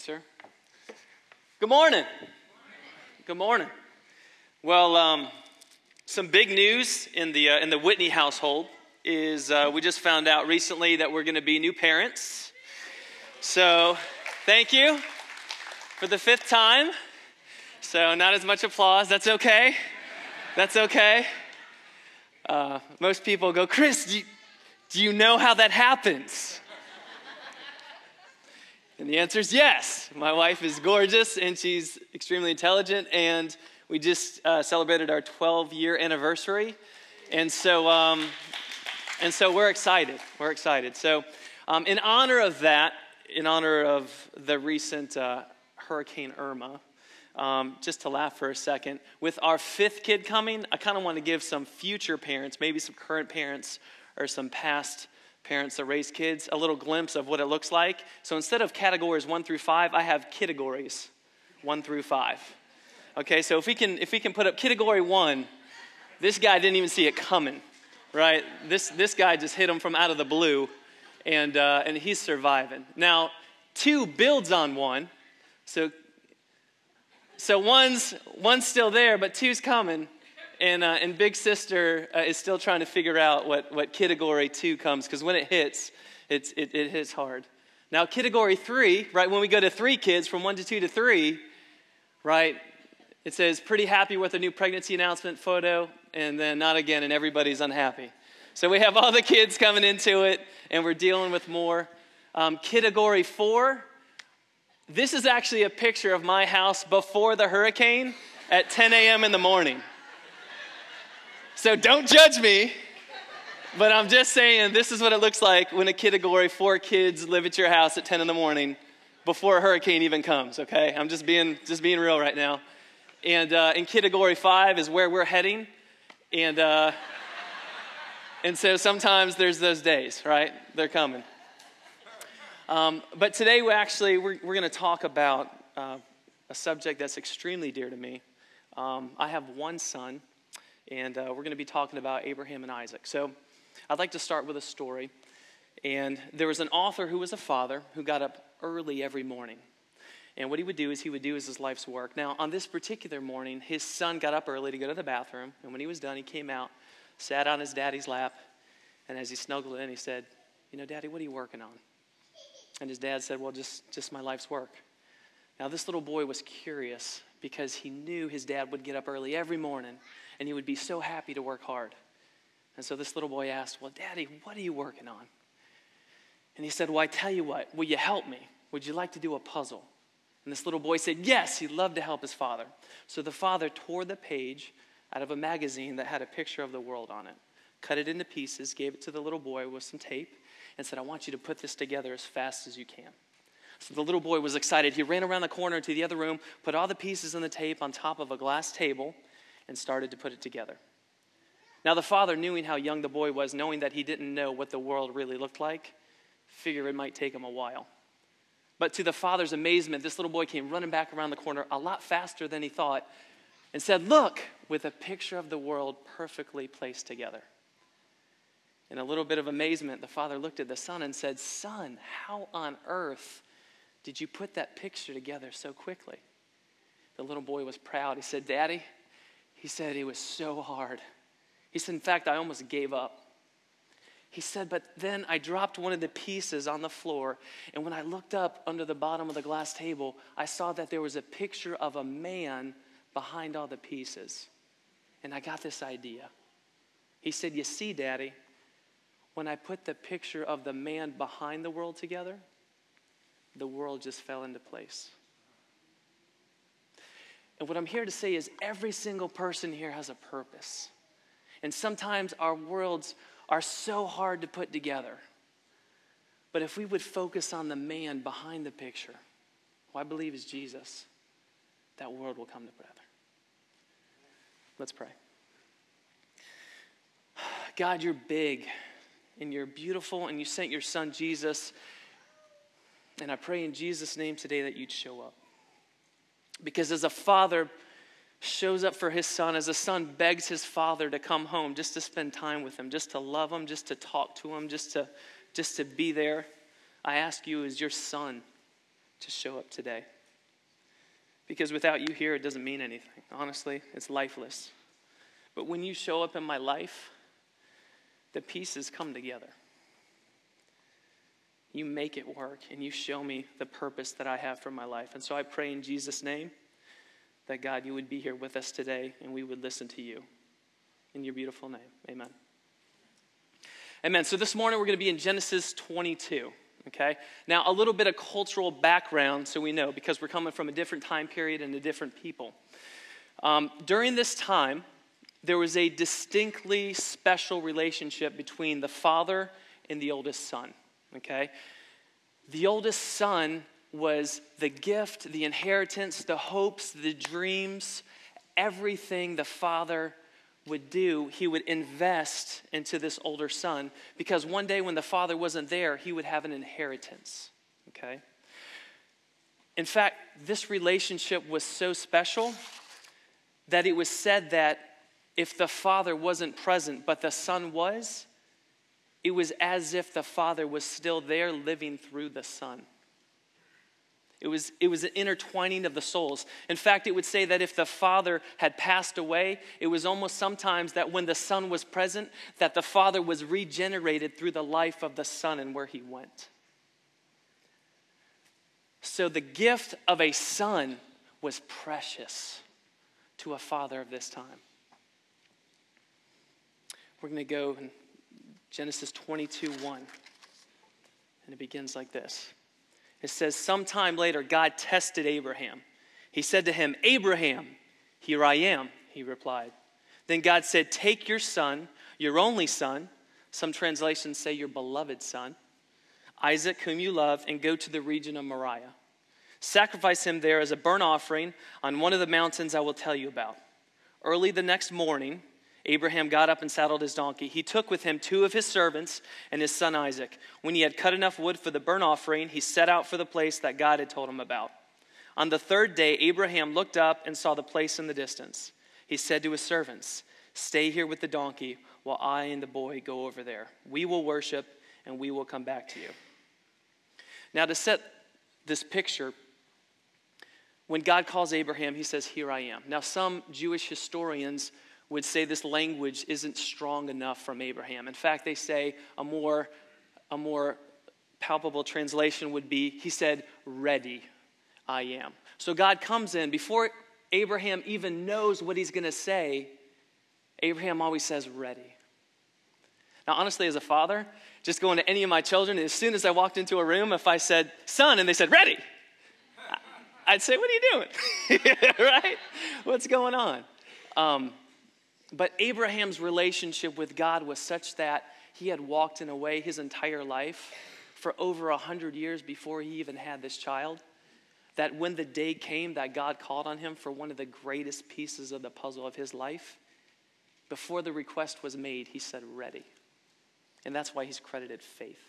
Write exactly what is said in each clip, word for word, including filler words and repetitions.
sir. Good morning. Good morning. Well, um, some big news in the uh, in the Whitney household is uh, we just found out recently that we're going to be new parents. So, thank you for the fifth time. So, not as much applause. That's okay. That's okay. Uh, most people go, Chris, do you, do you know how that happens? And the answer is yes. My wife is gorgeous, and she's extremely intelligent, and we just uh, celebrated our twelve-year anniversary, and so um, and so we're excited. We're excited. So um, in honor of that, in honor of the recent uh, Hurricane Irma, um, just to laugh for a second, with our fifth kid coming, I kind of want to give some future parents, maybe some current parents, or some past parents that raise kids, a little glimpse of what it looks like. So instead of categories one through five, I have categories one through five. Okay, so if we can if we can put up category one, this guy didn't even see it coming, right? This this guy just hit him from out of the blue, and uh, and he's surviving. Now, two builds on one, so so one's one's still there, but two's coming. And uh, and Big Sister uh, is still trying to figure out what, what category two comes, because when it hits, it's, it, it hits hard. Now, category three, right, when we go to three kids, from one to two to three, right, it says pretty happy with a new pregnancy announcement photo, and then not again, and everybody's unhappy. So we have all the kids coming into it, and we're dealing with more. Um, category four, this is actually a picture of my house before the hurricane at ten a.m. in the morning. So don't judge me, but I'm just saying this is what it looks like when a category four kids live at your house at ten in the morning before a hurricane even comes, okay? I'm just being just being real right now. And uh, in category five is where we're heading. And, uh, and so sometimes there's those days, right? They're coming. Um, but today we actually, we're, we're going to talk about uh, a subject that's extremely dear to me. Um, I have one son. And uh, we're going to be talking about Abraham and Isaac. So I'd like to start with a story. And there was an author who was a father who got up early every morning. And what he would do is he would do is his life's work. Now, on this particular morning, his son got up early to go to the bathroom. And when he was done, he came out, sat on his daddy's lap. And as he snuggled in, he said, you know, Daddy, what are you working on? And his dad said, well, just, just my life's work. Now, this little boy was curious because he knew his dad would get up early every morning, and he would be so happy to work hard. And so this little boy asked, well, Daddy, what are you working on? And he said, well, I tell you what, will you help me? Would you like to do a puzzle? And this little boy said, yes, he'd love to help his father. So the father tore the page out of a magazine that had a picture of the world on it, cut it into pieces, gave it to the little boy with some tape, and said, I want you to put this together as fast as you can. So the little boy was excited. He ran around the corner to the other room, put all the pieces in the tape on top of a glass table, and started to put it together. Now the father, knowing how young the boy was, knowing that he didn't know what the world really looked like, figured it might take him a while. But to the father's amazement, this little boy came running back around the corner a lot faster than he thought and said, look, with a picture of the world perfectly placed together. In a little bit of amazement, the father looked at the son and said, son, how on earth did you put that picture together so quickly? The little boy was proud. He said, Daddy, he said, it was so hard. He said, in fact, I almost gave up. He said, but then I dropped one of the pieces on the floor, and when I looked up under the bottom of the glass table, I saw that there was a picture of a man behind all the pieces. And I got this idea. He said, you see, Daddy, when I put the picture of the man behind the world together, the world just fell into place. And what I'm here to say is every single person here has a purpose. And sometimes our worlds are so hard to put together. But if we would focus on the man behind the picture, who I believe is Jesus, that world will come together. Let's pray. God, you're big and you're beautiful, and you sent your son Jesus. And I pray in Jesus' name today that you'd show up. Because as a father shows up for his son, as a son begs his father to come home just to spend time with him, just to love him, just to talk to him, just to, just to be there, I ask you as your son to show up today. Because without you here, it doesn't mean anything. Honestly, it's lifeless. But when you show up in my life, the pieces come together. You make it work, and you show me the purpose that I have for my life. And so I pray in Jesus' name that, God, you would be here with us today, and we would listen to you. In your beautiful name, amen. Amen. So this morning we're going to be in Genesis twenty-two, okay? Now, a little bit of cultural background so we know, because we're coming from a different time period and a different people. Um, during this time, there was a distinctly special relationship between the father and the oldest son, okay? The oldest son was the gift, the inheritance, the hopes, the dreams, everything the father would do, he would invest into this older son, because one day when the father wasn't there, he would have an inheritance, okay? In fact, this relationship was so special that it was said that if the father wasn't present, but the son was, it was as if the father was still there living through the son. It was, it was an intertwining of the souls. In fact, it would say that if the father had passed away, it was almost sometimes that when the son was present, that the father was regenerated through the life of the son and where he went. So the gift of a son was precious to a father of this time. We're going to go in Genesis twenty-two one, and it begins like this. It says, sometime later, God tested Abraham. He said to him, Abraham, here I am, he replied. Then God said, take your son, your only son, some translations say your beloved son, Isaac, whom you love, and go to the region of Moriah. Sacrifice him there as a burnt offering on one of the mountains I will tell you about. Early the next morning, Abraham got up and saddled his donkey. He took with him two of his servants and his son Isaac. When he had cut enough wood for the burnt offering, he set out for the place that God had told him about. On the third day, Abraham looked up and saw the place in the distance. He said to his servants, stay here with the donkey while I and the boy go over there. We will worship and we will come back to you. Now, to set this picture, when God calls Abraham, he says, here I am. Now, some Jewish historians would say this language isn't strong enough from Abraham. In fact, they say a more, a more palpable translation would be, he said, ready I am. So God comes in. Before Abraham even knows what he's going to say, Abraham always says, ready. Now, honestly, as a father, just going to any of my children, as soon as I walked into a room, if I said, son, and they said, ready, I'd say, what are you doing? Right? What's going on? Um, But Abraham's relationship with God was such that he had walked in a way his entire life for over a hundred years before he even had this child, that when the day came that God called on him for one of the greatest pieces of the puzzle of his life, before the request was made, he said, ready. And that's why he's credited faith.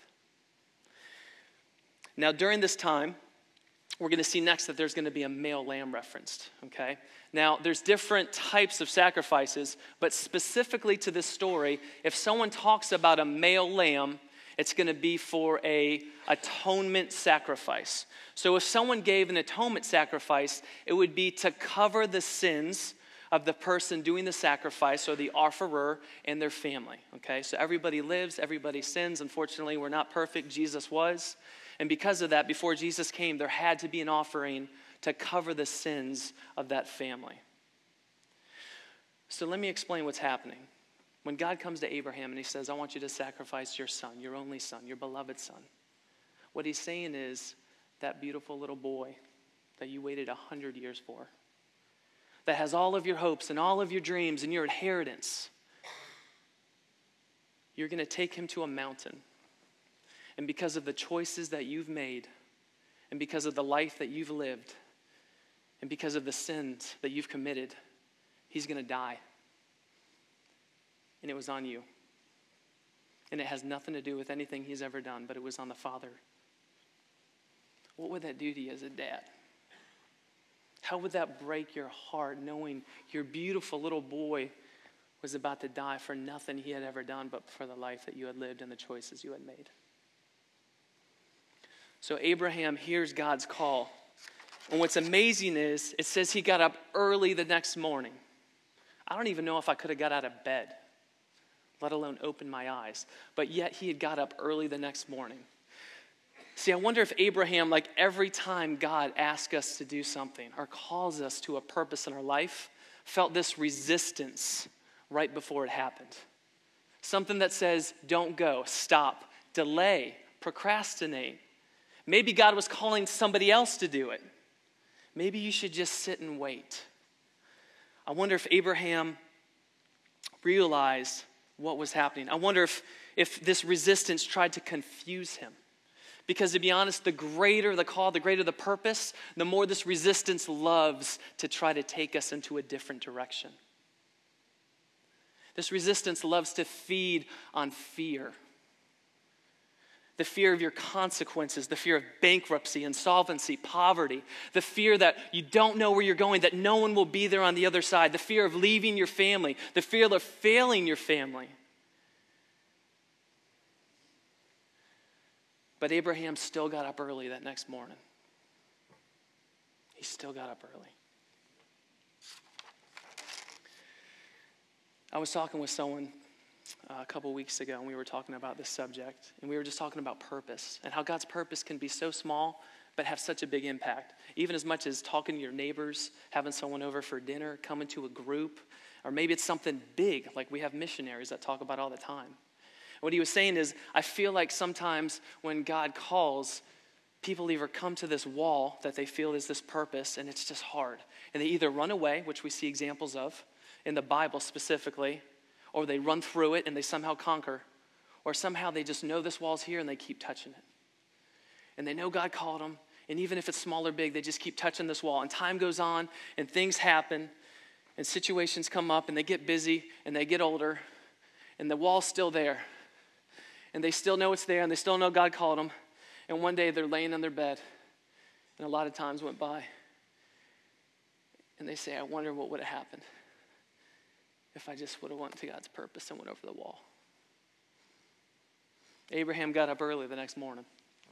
Now, during this time, we're going to see next that there's going to be a male lamb referenced, okay? Now, there's different types of sacrifices, but specifically to this story, if someone talks about a male lamb, it's going to be for a atonement sacrifice. So if someone gave an atonement sacrifice, it would be to cover the sins of the person doing the sacrifice, or the offerer, and their family, okay? So everybody lives, everybody sins. Unfortunately, we're not perfect. Jesus was. And because of that, before Jesus came, there had to be an offering to cover the sins of that family. So let me explain what's happening. When God comes to Abraham and he says, I want you to sacrifice your son, your only son, your beloved son. What he's saying is that beautiful little boy that you waited a hundred years for, that has all of your hopes and all of your dreams and your inheritance, you're going to take him to a mountain. And because of the choices that you've made, and because of the life that you've lived, and because of the sins that you've committed, he's going to die. And it was on you. And it has nothing to do with anything he's ever done, but it was on the Father. What would that do to you as a dad? How would that break your heart, knowing your beautiful little boy was about to die for nothing he had ever done, but for the life that you had lived and the choices you had made? So Abraham hears God's call. And what's amazing is it says he got up early the next morning. I don't even know if I could have got out of bed, let alone opened my eyes. But yet he had got up early the next morning. See, I wonder if Abraham, like every time God asks us to do something or calls us to a purpose in our life, felt this resistance right before it happened. Something that says, don't go, stop, delay, procrastinate. Maybe God was calling somebody else to do it. Maybe you should just sit and wait. I wonder if Abraham realized what was happening. I wonder if, if this resistance tried to confuse him. Because to be honest, the greater the call, the greater the purpose, the more this resistance loves to try to take us into a different direction. This resistance loves to feed on fear. The fear of your consequences, the fear of bankruptcy, insolvency, poverty, the fear that you don't know where you're going, that no one will be there on the other side, the fear of leaving your family, the fear of failing your family. But Abraham still got up early that next morning. He still got up early. I was talking with someone Uh, a couple weeks ago, and we were talking about this subject, and we were just talking about purpose and how God's purpose can be so small but have such a big impact. Even as much as talking to your neighbors, having someone over for dinner, coming to a group, or maybe it's something big, like we have missionaries that talk about all the time. And what he was saying is, I feel like sometimes when God calls, people either come to this wall that they feel is this purpose, and it's just hard. And they either run away, which we see examples of in the Bible specifically, or they run through it and they somehow conquer, or somehow they just know this wall's here and they keep touching it. And they know God called them, and even if it's small or big, they just keep touching this wall. And time goes on, and things happen, and situations come up, and they get busy, and they get older, and the wall's still there. And they still know it's there, and they still know God called them. And one day they're laying on their bed, and a lot of times went by, and they say, I wonder what would have happened if I just would have went to God's purpose and went over the wall. Abraham got up early the next morning.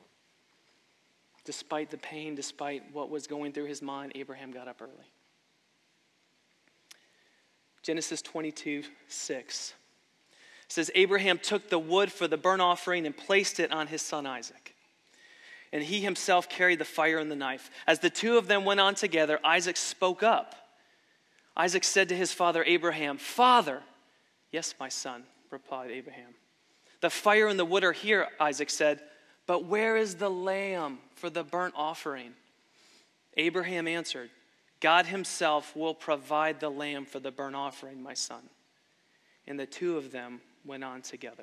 Despite the pain, despite what was going through his mind, Abraham got up early. Genesis twenty-two six says, Abraham took the wood for the burnt offering and placed it on his son Isaac. And he himself carried the fire and the knife. As the two of them went on together, Isaac spoke up. Isaac said to his father Abraham, Father. Yes, my son, replied Abraham. The fire and the wood are here, Isaac said, but where is the lamb for the burnt offering? Abraham answered, God himself will provide the lamb for the burnt offering, my son. And the two of them went on together.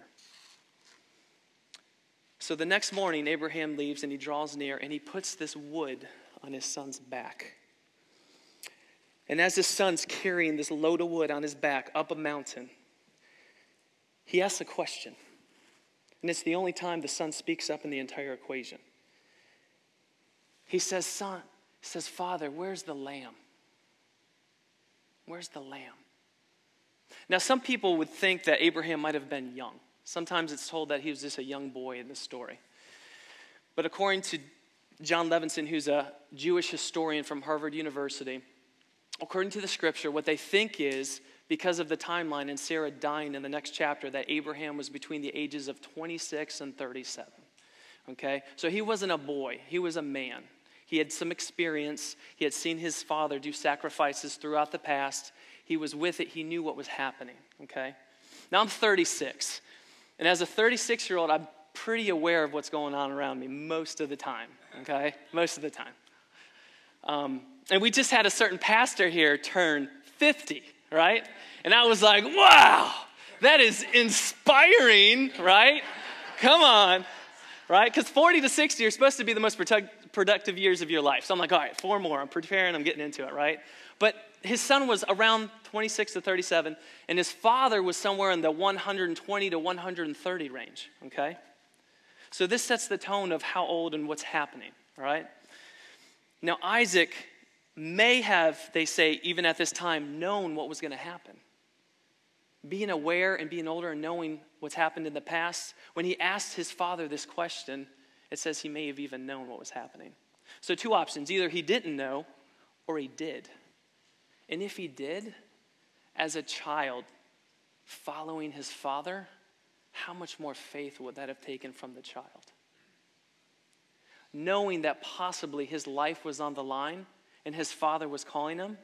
So the next morning, Abraham leaves and he draws near and he puts this wood on his son's back. And as his son's carrying this load of wood on his back up a mountain, he asks a question. And it's the only time the son speaks up in the entire equation. He says, son, he says, Father, where's the lamb? Where's the lamb? Now, some people would think that Abraham might have been young. Sometimes it's told that he was just a young boy in this story. But according to John Levinson, who's a Jewish historian from Harvard University, according to the scripture, what they think is, because of the timeline and Sarah dying in the next chapter, that Abraham was between the ages of twenty-six and thirty-seven. Okay? So he wasn't a boy. He was a man. He had some experience. He had seen his father do sacrifices throughout the past. He was with it. He knew what was happening. Okay? Now I'm thirty-six. And as a thirty-six-year-old, I'm pretty aware of what's going on around me most of the time. Okay? Most of the time. Um, and we just had a certain pastor here turn fifty, right? And I was like, wow, that is inspiring, right? Come on, right? Because forty to sixty are supposed to be the most product- productive years of your life. So I'm like, all right, four more. I'm preparing. I'm getting into it, right? But his son was around twenty-six to thirty-seven, and his father was somewhere in the one hundred twenty to one hundred thirty range, okay? So this sets the tone of how old and what's happening, right? Now, Isaac may have, they say, even at this time, known what was going to happen. Being aware and being older and knowing what's happened in the past, when he asked his father this question, it says he may have even known what was happening. So two options. Either he didn't know or he did. And if he did, as a child following his father, how much more faith would that have taken from the child? Knowing that possibly his life was on the line and his father was calling him,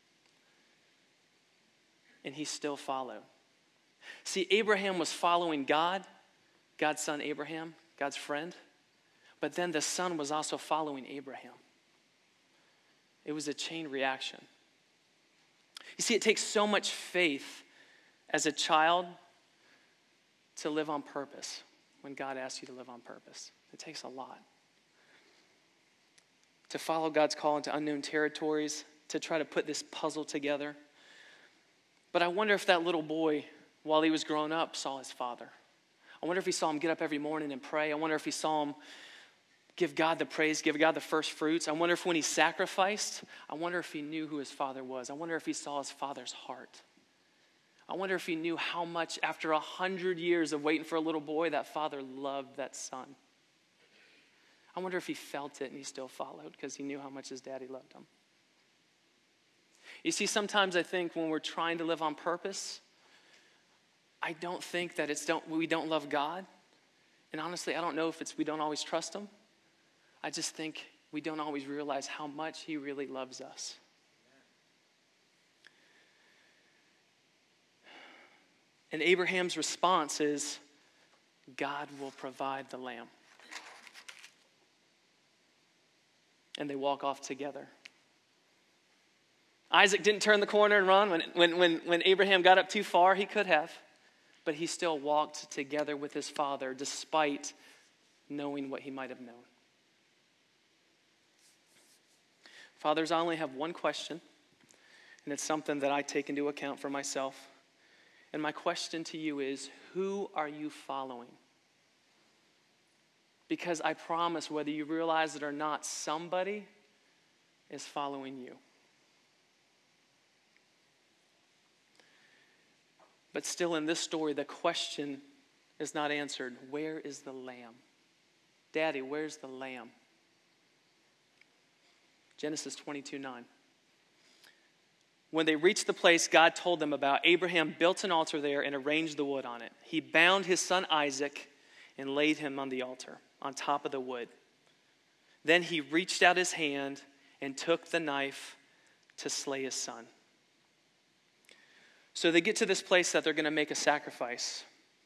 and he still followed. See, Abraham was following God, God's son Abraham, God's friend, but then the son was also following Abraham. It was a chain reaction. You see, it takes so much faith as a child to live on purpose when God asks you to live on purpose. It takes a lot. To follow God's call into unknown territories, to try to put this puzzle together. But I wonder if that little boy, while he was growing up, saw his father. I wonder if he saw him get up every morning and pray. I wonder if he saw him give God the praise, give God the first fruits. I wonder if when he sacrificed, I wonder if he knew who his father was. I wonder if he saw his father's heart. I wonder if he knew how much, after a hundred years of waiting for a little boy, that father loved that son. I wonder if he felt it and he still followed because he knew how much his daddy loved him. You see, sometimes I think when we're trying to live on purpose, I don't think that it's don't we don't love God. And honestly, I don't know if it's we don't always trust him. I just think we don't always realize how much he really loves us. And Abraham's response is, God will provide the lamb. And they walk off together. Isaac didn't turn the corner and run. When, when, when, when Abraham got up too far, he could have. But he still walked together with his father despite knowing what he might have known. Fathers, I only have one question, and it's something that I take into account for myself. And my question to you is, who are you following? Because I promise, whether you realize it or not, somebody is following you. But still in this story, the question is not answered. Where is the lamb? Daddy, where's the lamb? Genesis twenty-two nine. When they reached the place God told them about, Abraham built an altar there and arranged the wood on it. He bound his son Isaac and laid him on the altar, on top of the wood. Then he reached out his hand and took the knife to slay his son. So they get to this place that they're going to make a sacrifice.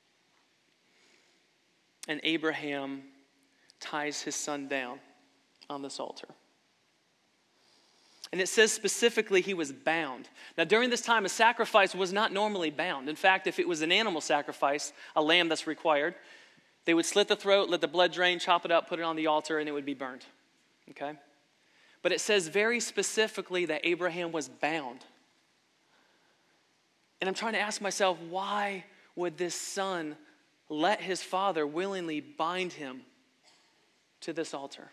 And Abraham ties his son down on this altar. And it says specifically he was bound. Now during this time, a sacrifice was not normally bound. In fact, if it was an animal sacrifice, a lamb that's required, they would slit the throat, let the blood drain, chop it up, put it on the altar, and it would be burned. Okay? But it says very specifically that Abraham was bound. And I'm trying to ask myself, why would this son let his father willingly bind him to this altar?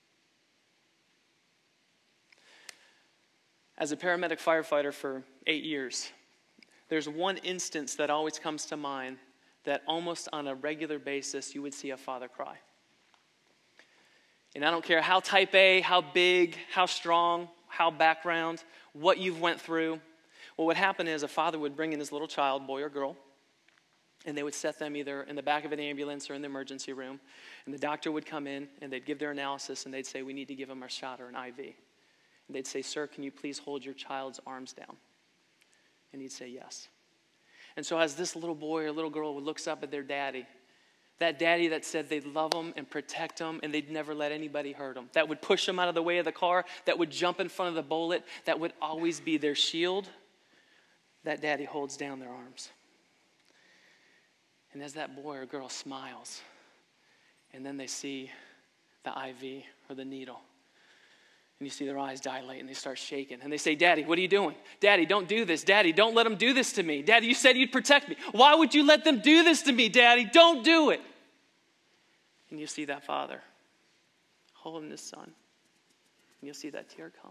As a paramedic firefighter for eight years, there's one instance that always comes to mind that almost on a regular basis you would see a father cry. And I don't care how type A, how big, how strong, how background, what you've went through. What would happen is a father would bring in his little child, boy or girl, and they would set them either in the back of an ambulance or in the emergency room. And the doctor would come in and they'd give their analysis and they'd say, we need to give him a shot or an I V. And they'd say, sir, can you please hold your child's arms down? And he'd say, yes. And so as this little boy or little girl looks up at their daddy, that daddy that said they'd love them and protect them and they'd never let anybody hurt them, that would push them out of the way of the car, that would jump in front of the bullet, that would always be their shield, that daddy holds down their arms. And as that boy or girl smiles, and then they see the I V or the needle, and you see their eyes dilate and they start shaking. And they say, Daddy, what are you doing? Daddy, don't do this. Daddy, don't let them do this to me. Daddy, you said you'd protect me. Why would you let them do this to me, Daddy? Don't do it. And you see that father holding his son. And you'll see that tear come.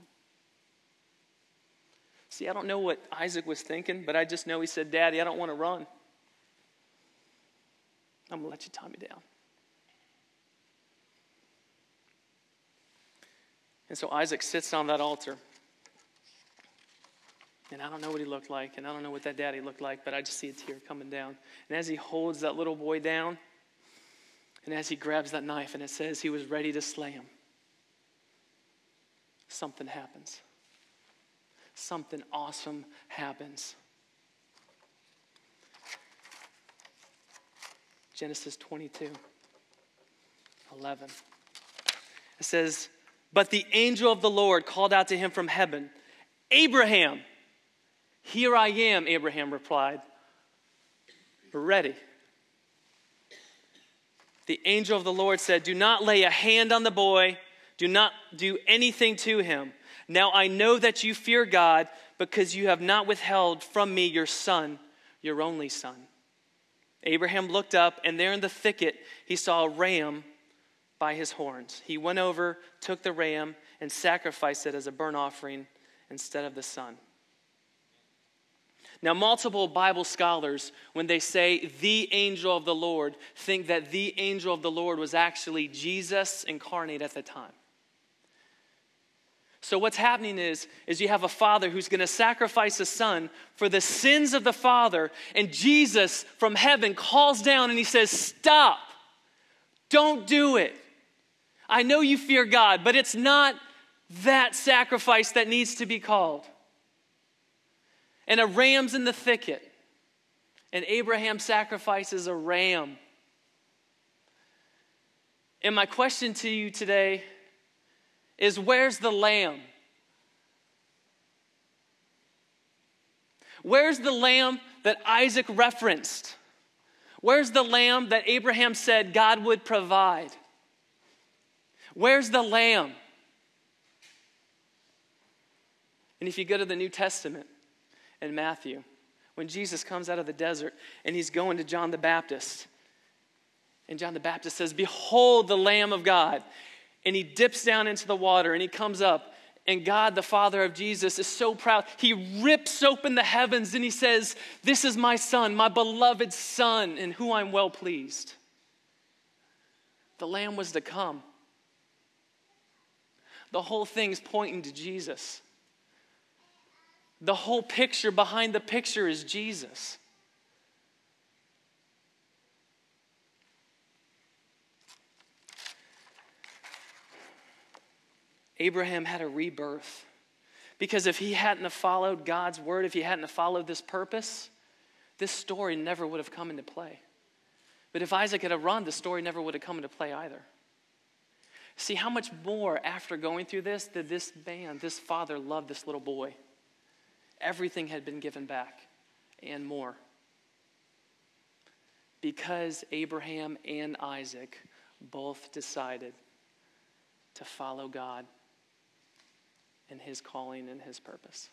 See, I don't know what Isaac was thinking, but I just know he said, Daddy, I don't want to run. I'm going to let you tie me down. And so Isaac sits on that altar. And I don't know what he looked like, and I don't know what that daddy looked like, but I just see a tear coming down. And as he holds that little boy down, and as he grabs that knife, and it says he was ready to slay him, something happens. Something awesome happens. Genesis twenty-two, eleven. It says, "But the angel of the Lord called out to him from heaven, 'Abraham.' 'Here I am,' Abraham replied. 'We're ready.' The angel of the Lord said, 'Do not lay a hand on the boy. Do not do anything to him. Now I know that you fear God, because you have not withheld from me your son, your only son.' Abraham looked up, and there in the thicket he saw a ram by his horns. He went over, took the ram, and sacrificed it as a burnt offering instead of the son." Now, multiple Bible scholars, when they say the angel of the Lord, think that the angel of the Lord was actually Jesus incarnate at the time. So what's happening is, is you have a father who's going to sacrifice a son for the sins of the father, and Jesus from heaven calls down and he says, "Stop. Don't do it. I know you fear God, but it's not that sacrifice that needs to be called." And a ram's in the thicket, and Abraham sacrifices a ram. And my question to you today is, where's the lamb? Where's the lamb that Isaac referenced? Where's the lamb that Abraham said God would provide? Where's the lamb? And if you go to the New Testament, in Matthew, when Jesus comes out of the desert and he's going to John the Baptist, and John the Baptist says, "Behold the Lamb of God," and he dips down into the water and he comes up, and God, the Father of Jesus, is so proud. He rips open the heavens and he says, "This is my son, my beloved son, in whom I'm well pleased." The Lamb was to come. The whole thing's pointing to Jesus. The whole picture behind the picture is Jesus. Abraham had a rebirth, because if he hadn't have followed God's word, if he hadn't have followed this purpose, this story never would have come into play. But if Isaac had run, the story never would have come into play either. See how much more after going through this did this man, this father, love this little boy. Everything had been given back and more, because Abraham and Isaac both decided to follow God and his calling and his purpose.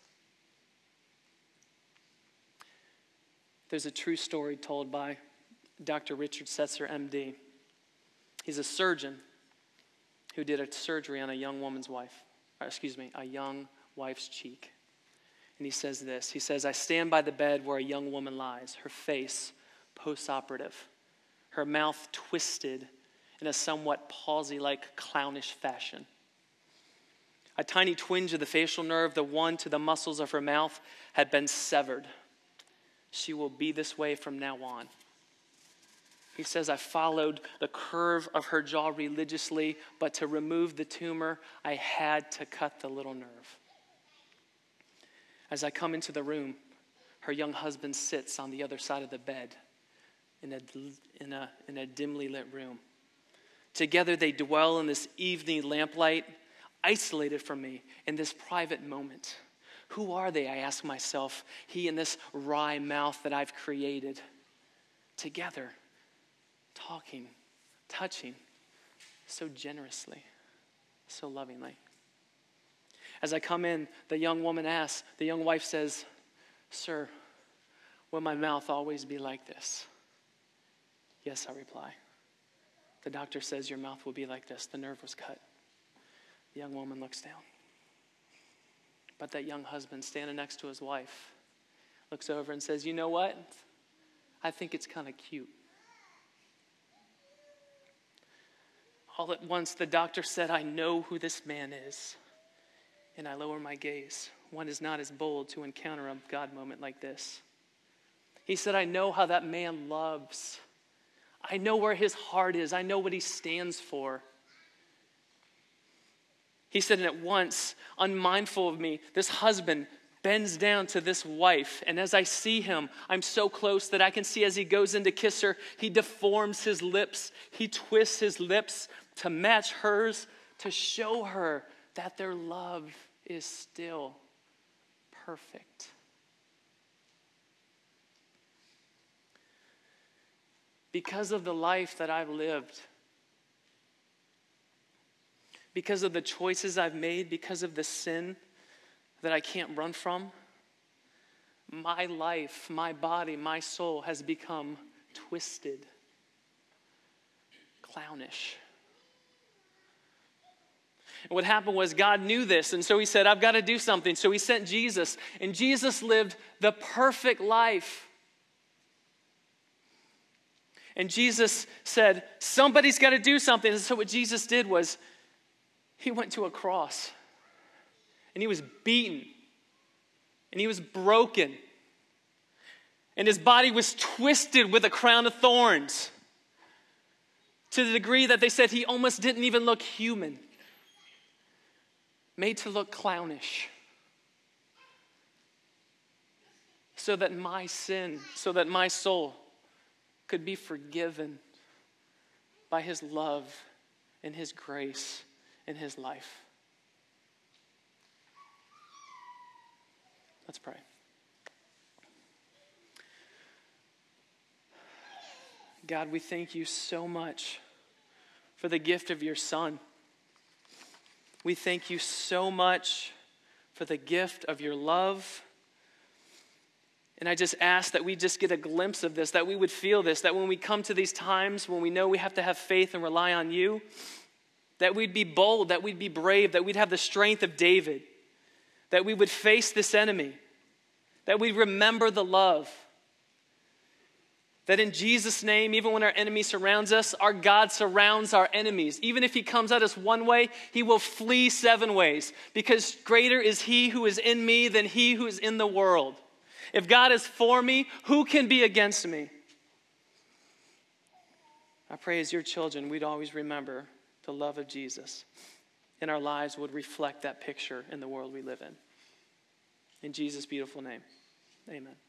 There's a true story told by Doctor Richard Setzer, M D. He's a surgeon who did a surgery on a young woman's wife, or excuse me, a young wife's cheek. And he says this, he says, "I stand by the bed where a young woman lies, her face post-operative, her mouth twisted in a somewhat palsy-like clownish fashion. A tiny twinge of the facial nerve, the one to the muscles of her mouth, had been severed. She will be this way from now on." He says, "I followed the curve of her jaw religiously, but to remove the tumor, I had to cut the little nerve. As I come into the room, her young husband sits on the other side of the bed in a, in a, in a dimly lit room. Together they dwell in this evening lamplight, isolated from me in this private moment. Who are they, I ask myself, he and this wry mouth that I've created? Together, talking, touching, so generously, so lovingly. As I come in, the young woman asks, the young wife says, 'Sir, will my mouth always be like this?' 'Yes,' I reply. The doctor says your mouth will be like this. The nerve was cut.' The young woman looks down. But that young husband standing next to his wife looks over and says, 'You know what? I think it's kind of cute.' All at once, the doctor said, 'I know who this man is. and I lower my gaze. One is not as bold to encounter a God moment like this. He said, I know how that man loves. I know where his heart is. I know what he stands for. He said, and at once, unmindful of me, this husband bends down to this wife. And as I see him, I'm so close that I can see as he goes in to kiss her, he deforms his lips. He twists his lips to match hers, to show her that their love is still perfect. Because of the life that I've lived, because of the choices I've made, because of the sin that I can't run from, my life, my body, my soul has become twisted, clownish. And what happened was God knew this, and so he said, I've got to do something. So he sent Jesus, and Jesus lived the perfect life. And Jesus said, somebody's got to do something. And so what Jesus did was, he went to a cross, and he was beaten, and he was broken, and his body was twisted with a crown of thorns to the degree that they said he almost didn't even look human, made to look clownish, so that my sin, so that my soul could be forgiven by his love and his grace in his life. Let's pray. God, we thank you so much for the gift of your Son. We thank you so much for the gift of your love. And I just ask that we just get a glimpse of this, that we would feel this, that when we come to these times when we know we have to have faith and rely on you, that we'd be bold, that we'd be brave, that we'd have the strength of David, that we would face this enemy, that we'd remember the love, that in Jesus' name, even when our enemy surrounds us, our God surrounds our enemies. Even if he comes at us one way, he will flee seven ways, because greater is he who is in me than he who is in the world. If God is for me, who can be against me? I pray as your children, we'd always remember the love of Jesus, and our lives would reflect that picture in the world we live in. In Jesus' beautiful name, amen.